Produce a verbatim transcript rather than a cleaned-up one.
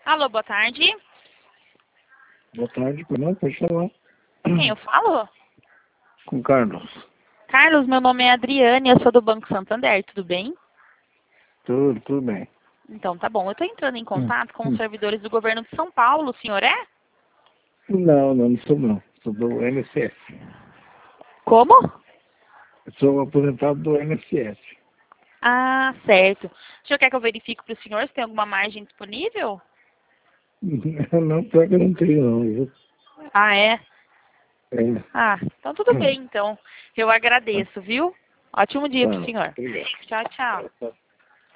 Alô, boa tarde. Boa tarde, não, pode falar. Quem eu falo? Com Carlos. Carlos, meu nome é Adriane, eu sou do Banco Santander, tudo bem? Tudo, tudo bem. Então, tá bom. Eu estou entrando em Hum, contato com os hum. servidores do governo de São Paulo, o senhor é? Não, não, não sou não. Sou do I N S S. Como? Eu sou aposentado do I N S S. Ah, certo. O senhor quer que eu verifique para o senhor se tem alguma margem disponível? Não, pior que eu não tenho não, viu? Ah, é? É. Ah, então tudo bem, então. Eu agradeço, viu? Ótimo dia Tá, para o senhor. obrigado. Tchau, tchau. Tá.